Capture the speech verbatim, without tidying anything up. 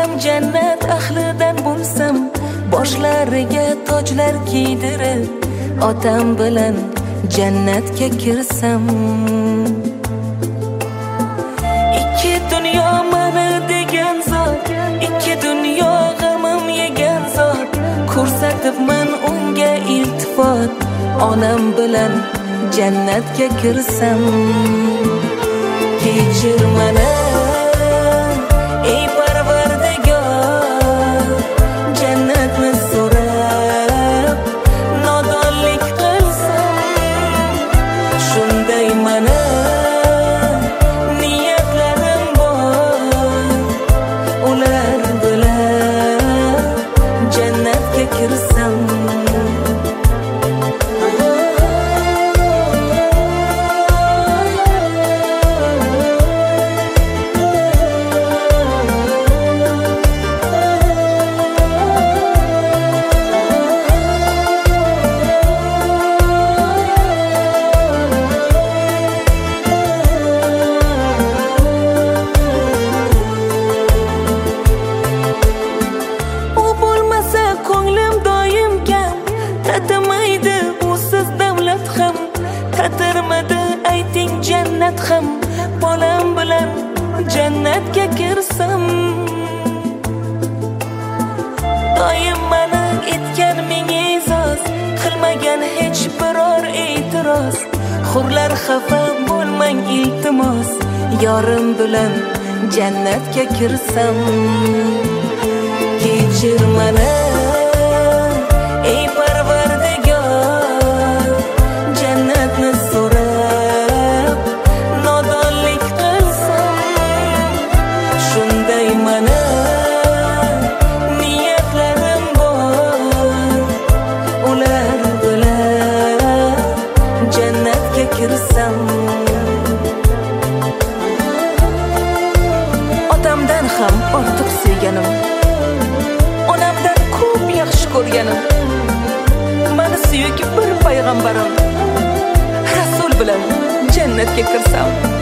ham jannat ahlidan bo'lsam, boshlariga tojlar kiydirib otam bilan jannatga kirsam. Ikki dunyo meni degan zot, ikki dunyo g'amim yegan zot, ko'rsatibman unga iltifot, onam bilan jannatga kirsam. Kechir meni ey Parvardigor, jannatni so'rab nodonlik qilsam. Shunday meni niyatlarim bor, ular bilan jannatga kirsam. Tatirmadi ayting jannat ham, bolam bilan jannatga kirsam. Doim meni etgan ming e'zoz, qilmagan hech biror e'tiroz. Hurlar xafa bo'lmang iltimos, yorim bilan jannatga kirsam. Kechir meni ey Parvardigor, jannatni so'rab nodonlik qilsam. Shunday meni niyatlarim bor, ular bilan jannatga kirsam. Otamdan ham ortiq sevganim, onamdan ko'p yaxshi ko'rganim, meni suyuk bir payg'ambarim, Rasul bilan jannatga kirsam.